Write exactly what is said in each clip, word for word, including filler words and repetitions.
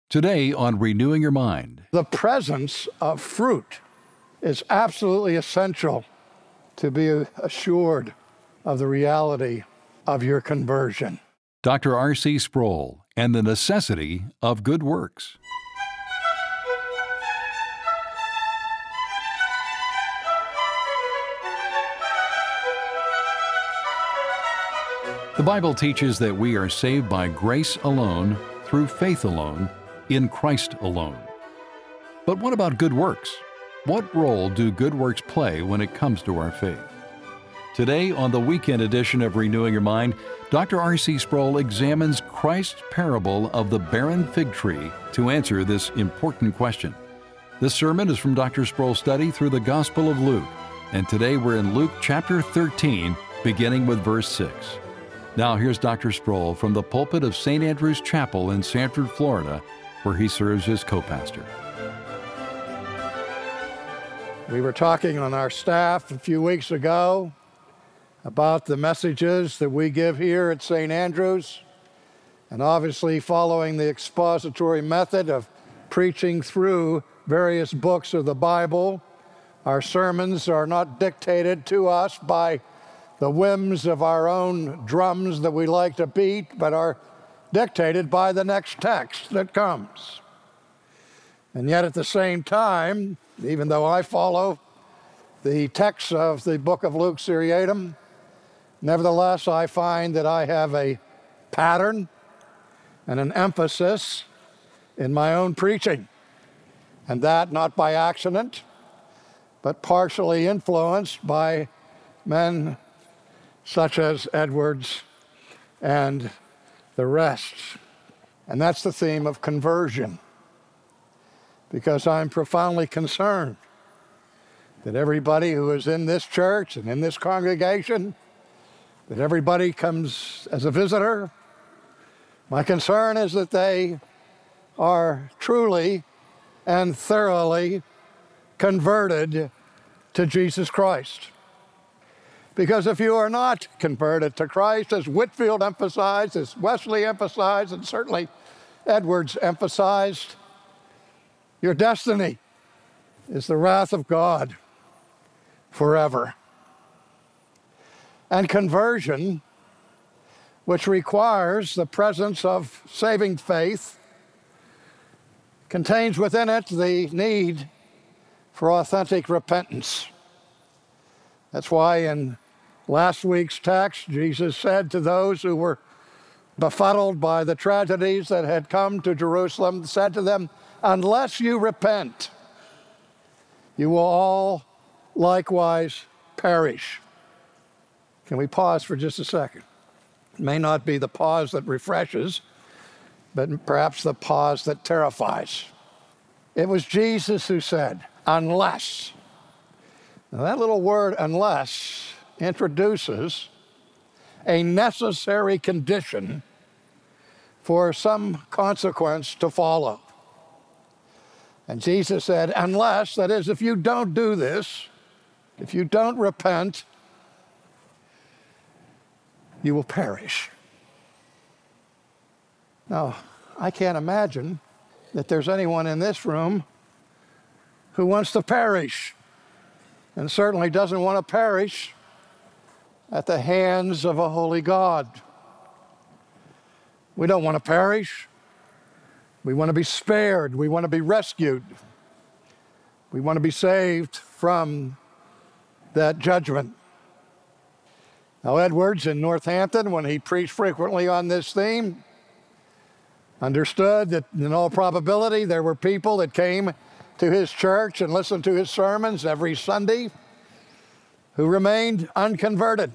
Today on Renewing Your Mind. The presence of fruit is absolutely essential to be assured of the reality of your conversion. Doctor R C Sproul and the necessity of good works. The Bible teaches that we are saved by grace alone, through faith alone, in Christ alone. But what about good works? What role do good works play when it comes to our faith? Today, on the weekend edition of Renewing Your Mind, Doctor R C Sproul examines Christ's parable of the barren fig tree to answer this important question. This sermon is from Doctor Sproul's study through the Gospel of Luke, and today we're in Luke chapter thirteen, beginning with verse six. Now here's Doctor Sproul from the pulpit of Saint Andrew's Chapel in Sanford, Florida, where he serves as co-pastor. We were talking on our staff a few weeks ago about the messages that we give here at Saint Andrew's, and obviously following the expository method of preaching through various books of the Bible. Our sermons are not dictated to us by the whims of our own drums that we like to beat, but are dictated by the next text that comes. And yet at the same time, even though I follow the text of the book of Luke Seriatim, nevertheless I find that I have a pattern and an emphasis in my own preaching, and that not by accident, but partially influenced by men such as Edwards and the rest. And that's the theme of conversion, because I'm profoundly concerned that everybody who is in this church and in this congregation, that everybody comes as a visitor. My concern is that they are truly and thoroughly converted to Jesus Christ. Because if you are not converted to Christ, as Whitefield emphasized, as Wesley emphasized, and certainly Edwards emphasized, your destiny is the wrath of God forever. And conversion, which requires the presence of saving faith, contains within it the need for authentic repentance. That's why in last week's text, Jesus said to those who were befuddled by the tragedies that had come to Jerusalem, said to them, "Unless you repent, you will all likewise perish." Can we pause for just a second? It may not be the pause that refreshes, but perhaps the pause that terrifies. It was Jesus who said, "Unless." Now that little word, "unless," introduces a necessary condition for some consequence to follow. And Jesus said, unless, that is, if you don't do this, if you don't repent, you will perish. Now, I can't imagine that there's anyone in this room who wants to perish, and certainly doesn't want to perish at the hands of a holy God. We don't want to perish. We want to be spared. We want to be rescued. We want to be saved from that judgment. Now, Edwards in Northampton, when he preached frequently on this theme, understood that in all probability there were people that came to his church and listened to his sermons every Sunday who remained unconverted.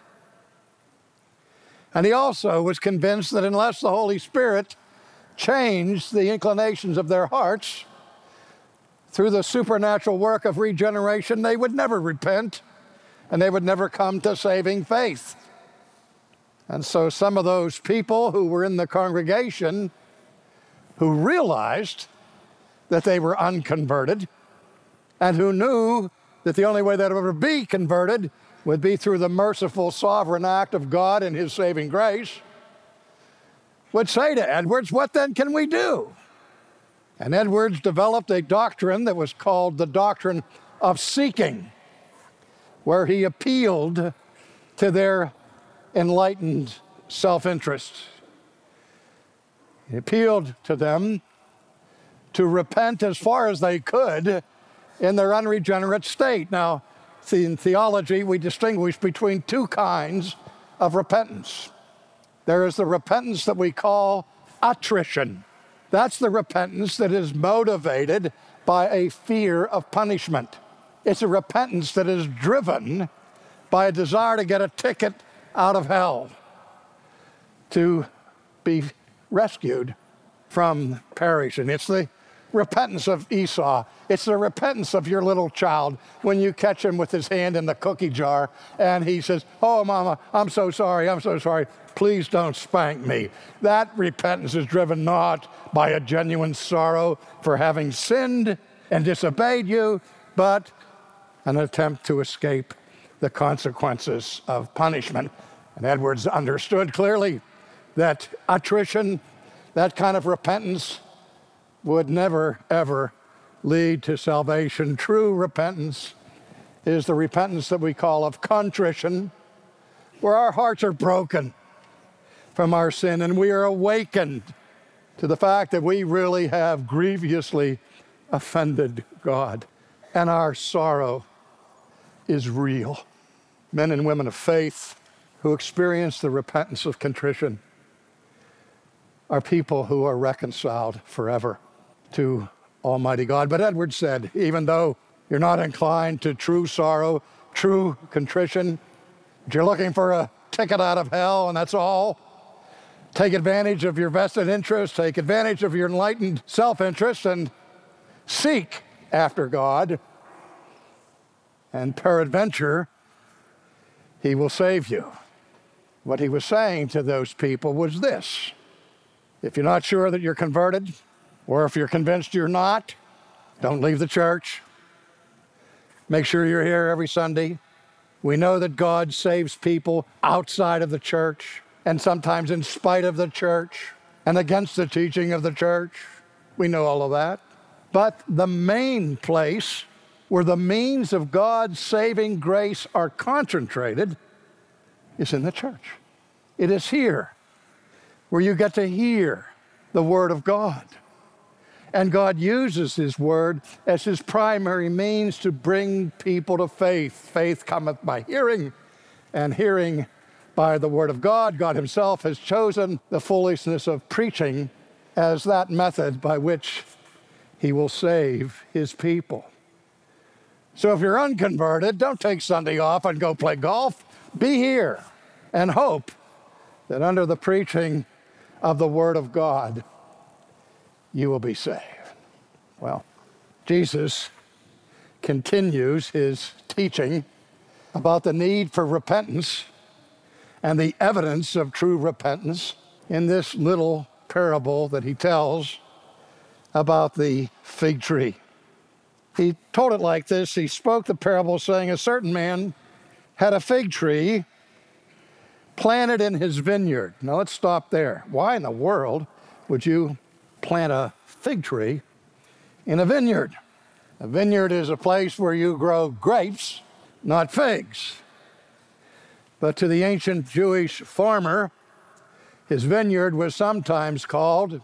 And he also was convinced that unless the Holy Spirit changed the inclinations of their hearts through the supernatural work of regeneration, they would never repent and they would never come to saving faith. And so some of those people who were in the congregation who realized that they were unconverted and who knew that the only way they would ever be converted would be through the merciful sovereign act of God and his saving grace, would say to Edwards, what then can we do? And Edwards developed a doctrine that was called the doctrine of seeking, where he appealed to their enlightened self-interest. He appealed to them to repent as far as they could in their unregenerate state. Now, in theology, we distinguish between two kinds of repentance. There is the repentance that we call attrition. That's the repentance that is motivated by a fear of punishment. It's a repentance that is driven by a desire to get a ticket out of hell, to be rescued from perishing. It's the repentance of Esau. It's the repentance of your little child when you catch him with his hand in the cookie jar and he says, "Oh, Mama, I'm so sorry, I'm so sorry. Please don't spank me." That repentance is driven not by a genuine sorrow for having sinned and disobeyed you, but an attempt to escape the consequences of punishment. And Edwards understood clearly that attrition, that kind of repentance, would never, ever lead to salvation. True repentance is the repentance that we call of contrition, where our hearts are broken from our sin and we are awakened to the fact that we really have grievously offended God, and our sorrow is real. Men and women of faith who experience the repentance of contrition are people who are reconciled forever to Almighty God. But Edwards said, even though you're not inclined to true sorrow, true contrition, if you're looking for a ticket out of hell and that's all, take advantage of your vested interest, take advantage of your enlightened self-interest, and seek after God, and peradventure, he will save you. What he was saying to those people was this: if you're not sure that you're converted, or if you're convinced you're not, don't leave the church. Make sure you're here every Sunday. We know that God saves people outside of the church, and sometimes in spite of the church, and against the teaching of the church. We know all of that. But the main place where the means of God's saving grace are concentrated is in the church. It is here where you get to hear the Word of God. And God uses His Word as His primary means to bring people to faith. Faith cometh by hearing, and hearing by the Word of God. God Himself has chosen the foolishness of preaching as that method by which He will save His people. So if you're unconverted, don't take Sunday off and go play golf. Be here and hope that under the preaching of the Word of God, you will be saved. Well, Jesus continues His teaching about the need for repentance and the evidence of true repentance in this little parable that He tells about the fig tree. He told it like this. He spoke the parable saying, a certain man had a fig tree planted in his vineyard. Now let's stop there. Why in the world would you plant a fig tree in a vineyard? A vineyard is a place where you grow grapes, not figs. But to the ancient Jewish farmer, his vineyard was sometimes called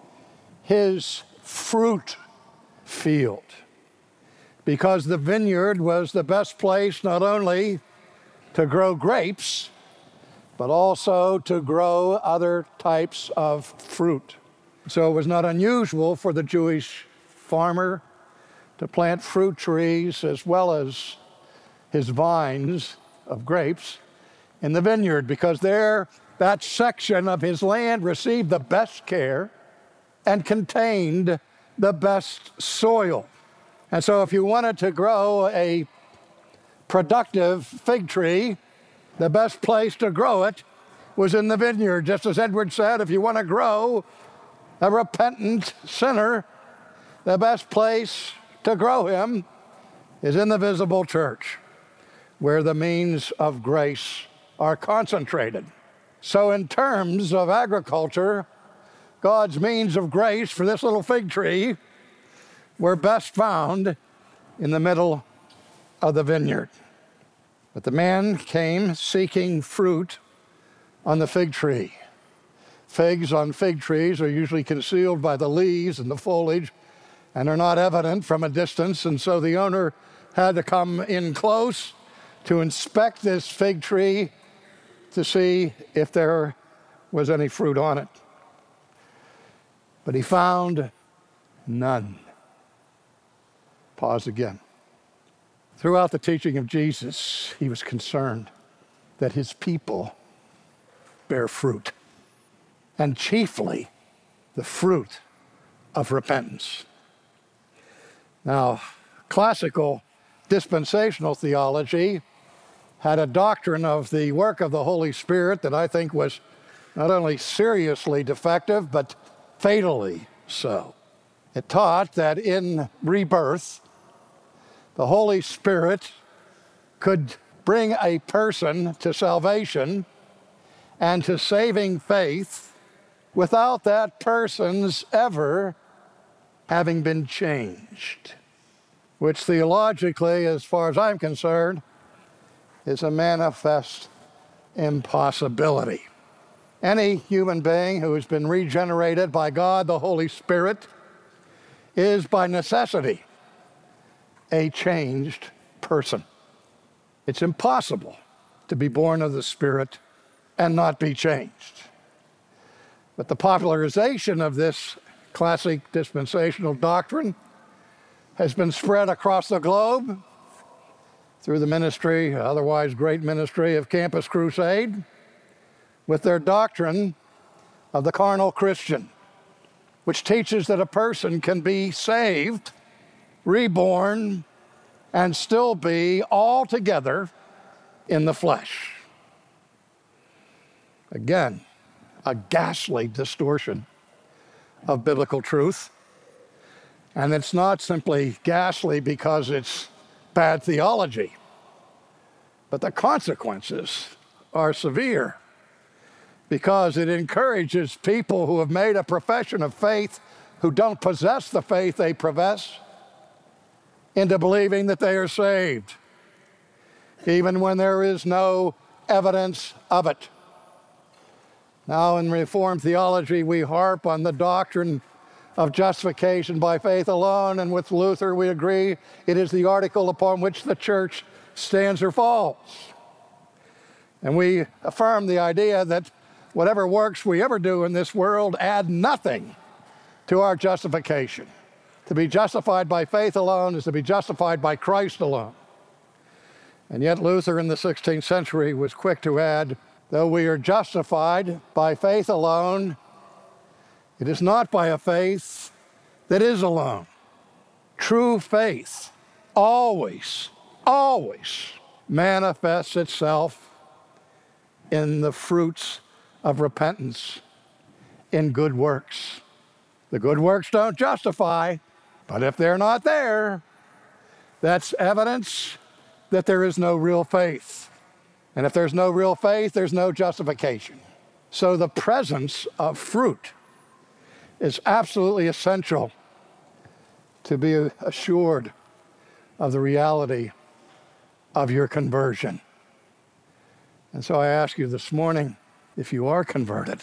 his fruit field, because the vineyard was the best place not only to grow grapes, but also to grow other types of fruit. So it was not unusual for the Jewish farmer to plant fruit trees as well as his vines of grapes in the vineyard, because there, that section of his land received the best care and contained the best soil. And so if you wanted to grow a productive fig tree, the best place to grow it was in the vineyard. Just as Edward said, if you want to grow a repentant sinner, the best place to grow him is in the visible church, where the means of grace are concentrated. So in terms of agriculture, God's means of grace for this little fig tree were best found in the middle of the vineyard. But the man came seeking fruit on the fig tree. Figs on fig trees are usually concealed by the leaves and the foliage and are not evident from a distance, and so the owner had to come in close to inspect this fig tree to see if there was any fruit on it. But he found none. Pause again. Throughout the teaching of Jesus, he was concerned that his people bear fruit, and chiefly the fruit of repentance. Now, classical dispensational theology had a doctrine of the work of the Holy Spirit that I think was not only seriously defective, but fatally so. It taught that in rebirth, the Holy Spirit could bring a person to salvation and to saving faith without that person's ever having been changed, which theologically, as far as I'm concerned, is a manifest impossibility. Any human being who has been regenerated by God, the Holy Spirit, is by necessity a changed person. It's impossible to be born of the Spirit and not be changed. But the popularization of this classic dispensational doctrine has been spread across the globe through the ministry, otherwise great ministry of Campus Crusade, with their doctrine of the carnal Christian, which teaches that a person can be saved, reborn, and still be altogether in the flesh. Again, a ghastly distortion of biblical truth. And it's not simply ghastly because it's bad theology, but the consequences are severe because it encourages people who have made a profession of faith who don't possess the faith they profess into believing that they are saved, even when there is no evidence of it. Now, in Reformed theology, we harp on the doctrine of justification by faith alone, and with Luther, we agree it is the article upon which the church stands or falls. And we affirm the idea that whatever works we ever do in this world add nothing to our justification. To be justified by faith alone is to be justified by Christ alone. And yet Luther in the sixteenth century was quick to add, though we are justified by faith alone, it is not by a faith that is alone. True faith always, always manifests itself in the fruits of repentance, in good works. The good works don't justify, but if they're not there, that's evidence that there is no real faith. And if there's no real faith, there's no justification. So the presence of fruit is absolutely essential to be assured of the reality of your conversion. And so I ask you this morning, if you are converted,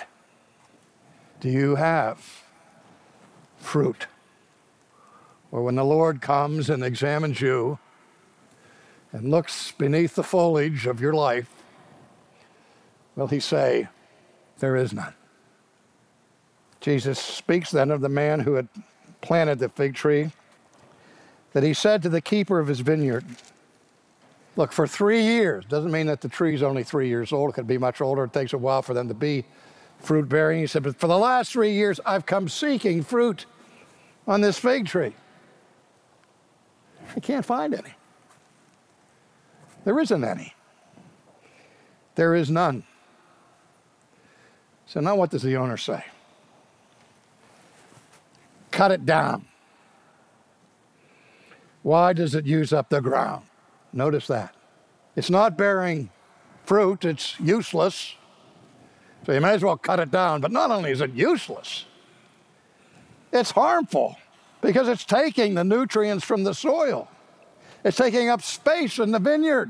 do you have fruit? Or when the Lord comes and examines you and looks beneath the foliage of your life, will he say, there is none? Jesus speaks then of the man who had planted the fig tree, that he said to the keeper of his vineyard, look, for three years, doesn't mean that the tree's only three years old, it could be much older, it takes a while for them to be fruit bearing. He said, but for the last three years, I've come seeking fruit on this fig tree. I can't find any. There isn't any. There is none. So now what does the owner say? Cut it down. Why does it use up the ground? Notice that. It's not bearing fruit, it's useless. So you may as well cut it down. But not only is it useless, It's harmful because it's taking the nutrients from the soil. It's taking up space in the vineyard.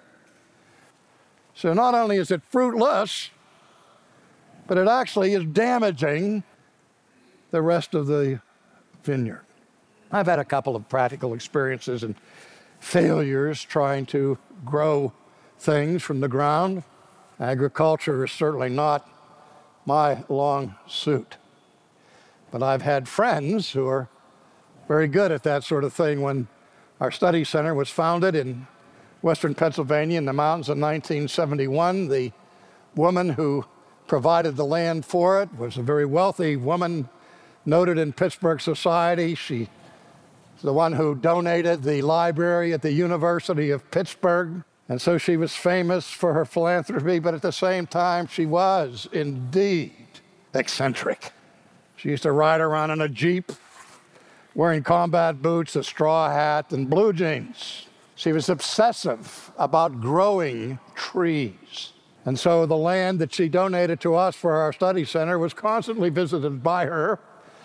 So not only is it fruitless, but it actually is damaging the rest of the vineyard. I've had a couple of practical experiences and failures trying to grow things from the ground. Agriculture is certainly not my long suit. But I've had friends who are very good at that sort of thing. When our study center was founded in western Pennsylvania in the mountains in nineteen seventy-one, the woman who provided the land for it was a very wealthy woman, noted in Pittsburgh society. She was the one who donated the library at the University of Pittsburgh. And so she was famous for her philanthropy, but at the same time, she was indeed eccentric. She used to ride around in a Jeep, wearing combat boots, a straw hat, and blue jeans. She was obsessive about growing trees. And so the land that she donated to us for our study center was constantly visited by her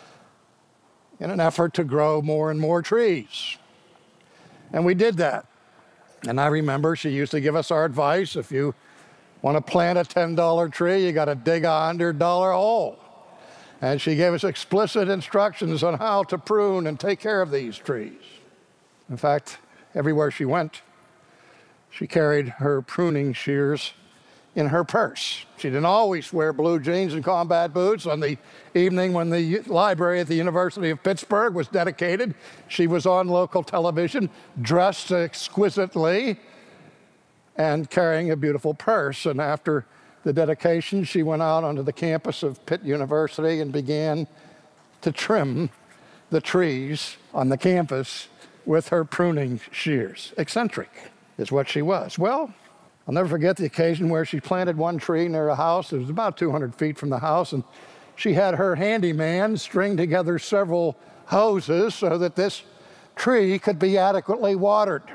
in an effort to grow more and more trees. And we did that. And I remember she used to give us our advice: if you want to plant a ten dollar tree, you got to dig a one hundred dollar hole. And she gave us explicit instructions on how to prune and take care of these trees. In fact, everywhere she went, she carried her pruning shears in her purse. She didn't always wear blue jeans and combat boots. On the evening when the library at the University of Pittsburgh was dedicated, she was on local television, dressed exquisitely and carrying a beautiful purse. And after the dedication, she went out onto the campus of Pitt University and began to trim the trees on the campus with her pruning shears. Eccentric is what she was. Well, I'll never forget the occasion where she planted one tree near a house. It was about two hundred feet from the house, and she had her handyman string together several hoses so that this tree could be adequately watered.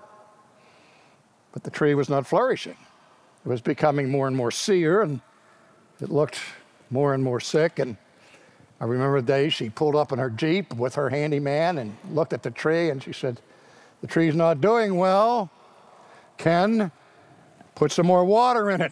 But the tree was not flourishing. It was becoming more and more sere, and it looked more and more sick. And I remember the day she pulled up in her Jeep with her handyman and looked at the tree, and she said, "The tree's not doing well. Ken, put some more water in it."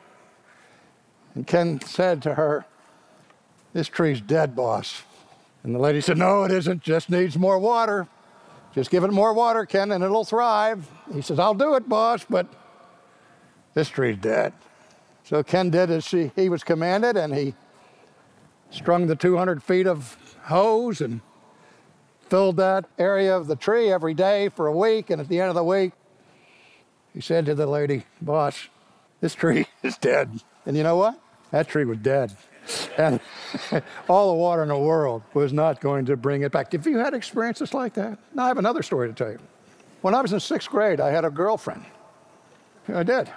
And Ken said to her, "This tree's dead, boss." And the lady said, "No, it isn't. Just needs more water. Just give it more water, Ken, and it'll thrive." He says, "I'll do it, boss, but this tree's dead." So Ken did as she, he was commanded, and he strung the two hundred feet of hose and filled that area of the tree every day for a week. And at the end of the week, he said to the lady, "Boss, this tree is dead." And you know what? That tree was dead. And all the water in the world was not going to bring it back. Have you had experiences like that? Now, I have another story to tell you. When I was in sixth grade, I had a girlfriend. I did.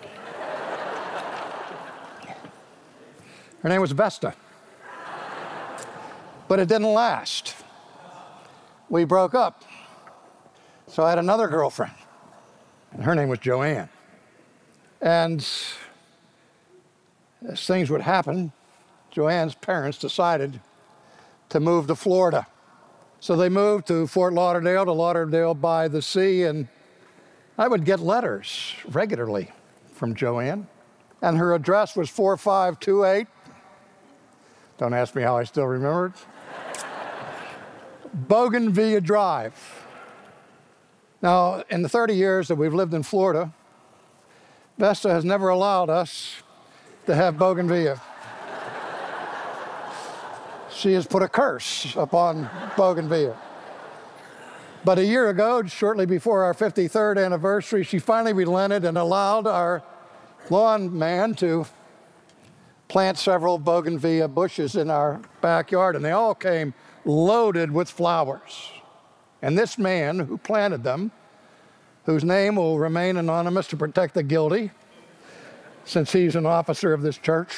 Her name was Vesta. But it didn't last. We broke up. So I had another girlfriend. And her name was Joanne. And as things would happen, Joanne's parents decided to move to Florida. So they moved to Fort Lauderdale, to Lauderdale by the sea, and I would get letters regularly from Joanne. And her address was four five two eight. Don't ask me how I still remember it. Bougainvillea Drive. Now, in the thirty years that we've lived in Florida, Vesta has never allowed us to have bougainvillea. She has put a curse upon bougainvillea. But a year ago, shortly before our fifty-third anniversary, she finally relented and allowed our lawn man to plant several bougainvillea bushes in our backyard, and they all came loaded with flowers. And this man who planted them, whose name will remain anonymous to protect the guilty, since he's an officer of this church,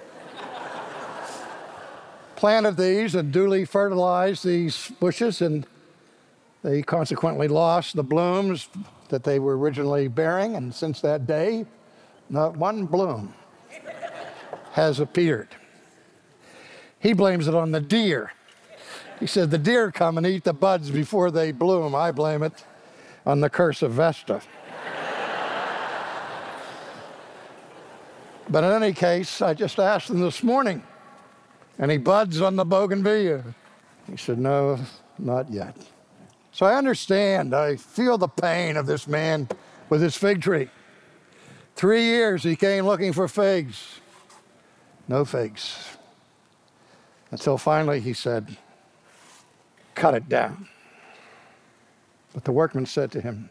planted these and duly fertilized these bushes, and they consequently lost the blooms that they were originally bearing. And since that day, not one bloom has appeared. He blames it on the deer He said, the deer come and eat the buds before they bloom. I blame it on the curse of Vesta. But in any case, I just asked him this morning, any buds on the bougainvillea? He said, no, not yet. So I understand, I feel the pain of this man with his fig tree. Three years he came looking for figs. No figs. Until finally he said, cut it down. But the workman said to him,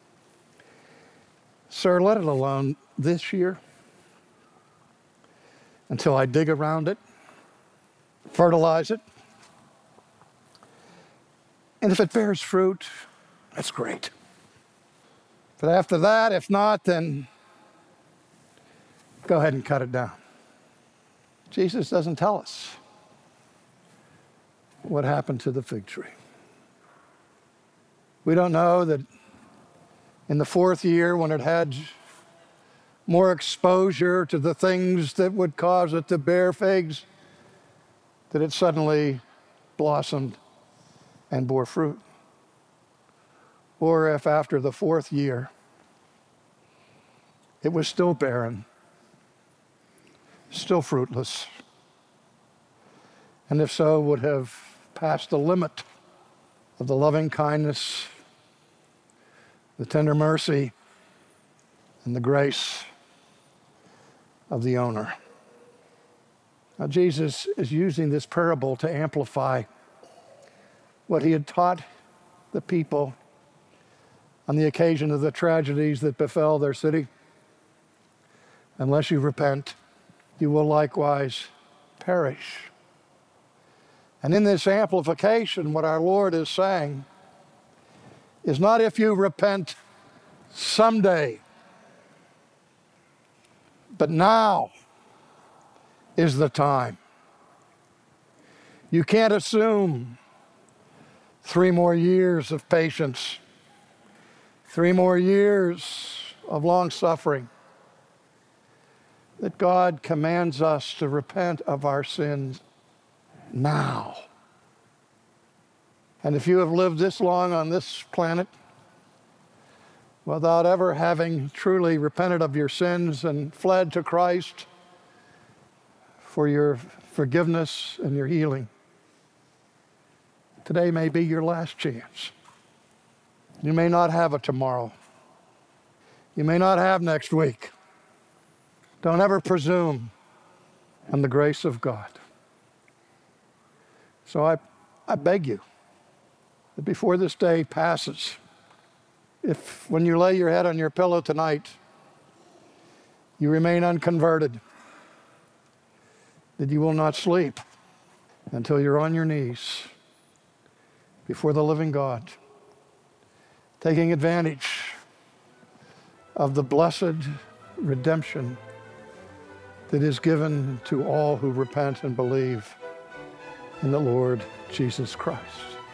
sir, let it alone this year until I dig around it, fertilize it. And if it bears fruit, that's great. But after that, if not, then go ahead and cut it down. Jesus doesn't tell us what happened to the fig tree. We don't know that in the fourth year, when it had more exposure to the things that would cause it to bear figs, that it suddenly blossomed and bore fruit. Or if after the fourth year, it was still barren, still fruitless, and if so, would have passed the limit of the loving kindness, the tender mercy, and the grace of the owner. Now, Jesus is using this parable to amplify what he had taught the people on the occasion of the tragedies that befell their city. Unless you repent, you will likewise perish. And in this amplification, what our Lord is saying is not if you repent someday, but now is the time. You can't assume three more years of patience, three more years of long suffering, that God commands us to repent of our sins now. And if you have lived this long on this planet without ever having truly repented of your sins and fled to Christ for your forgiveness and your healing, today may be your last chance. You may not have a tomorrow. You may not have next week. Don't ever presume on the grace of God. So I, I beg you that before this day passes, if when you lay your head on your pillow tonight, you remain unconverted, that you will not sleep until you're on your knees before the living God, taking advantage of the blessed redemption that is given to all who repent and believe in the Lord Jesus Christ.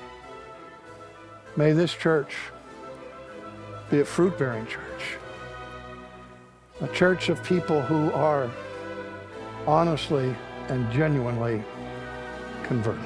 May this church be a fruit-bearing church, a church of people who are honestly and genuinely converted.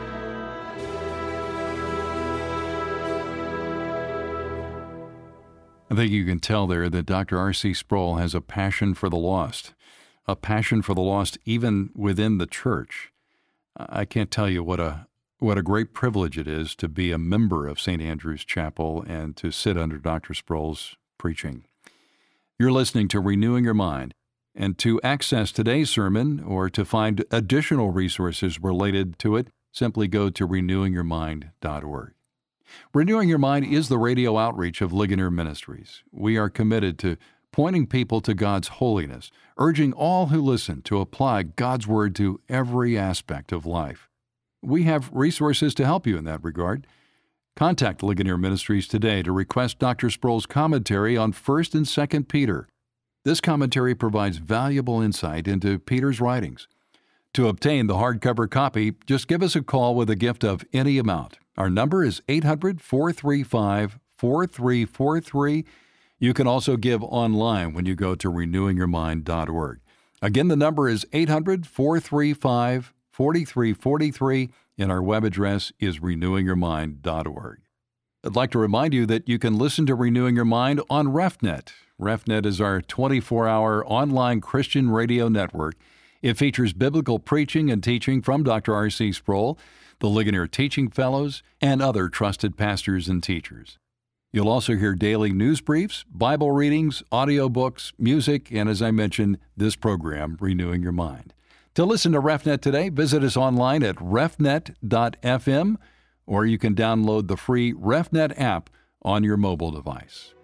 I think you can tell there that Doctor R C Sproul has a passion for the lost, a passion for the lost even within the church. I can't tell you what a what a great privilege it is to be a member of Saint Andrew's Chapel and to sit under Doctor Sproul's preaching. You're listening to Renewing Your Mind, and to access today's sermon or to find additional resources related to it, simply go to renewing your mind dot org. Renewing Your Mind is the radio outreach of Ligonier Ministries. We are committed to pointing people to God's holiness, urging all who listen to apply God's Word to every aspect of life. We have resources to help you in that regard. Contact Ligonier Ministries today to request Doctor Sproul's commentary on First and Second Peter. This commentary provides valuable insight into Peter's writings. To obtain the hardcover copy, just give us a call with a gift of any amount. Our number is eight hundred, four three five, four three four three. You can also give online when you go to renewing your mind dot org. Again, the number is eight hundred, four three five, four three four three, and our web address is renewing your mind dot org. I'd like to remind you that you can listen to Renewing Your Mind on RefNet. RefNet is our twenty-four hour online Christian radio network. It features biblical preaching and teaching from Doctor R C Sproul, the Ligonier Teaching Fellows, and other trusted pastors and teachers. You'll also hear daily news briefs, Bible readings, audiobooks, music, and as I mentioned, this program, Renewing Your Mind. To listen to RefNet today, visit us online at refnet dot f m, or you can download the free RefNet app on your mobile device.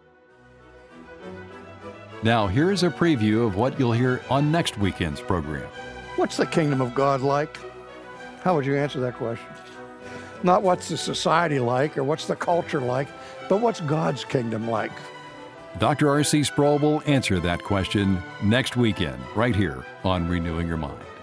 Now, here's a preview of what you'll hear on next weekend's program. What's the kingdom of God like? How would you answer that question? Not what's the society like or what's the culture like, but what's God's kingdom like? Doctor R C Sproul will answer that question next weekend, right here on Renewing Your Mind.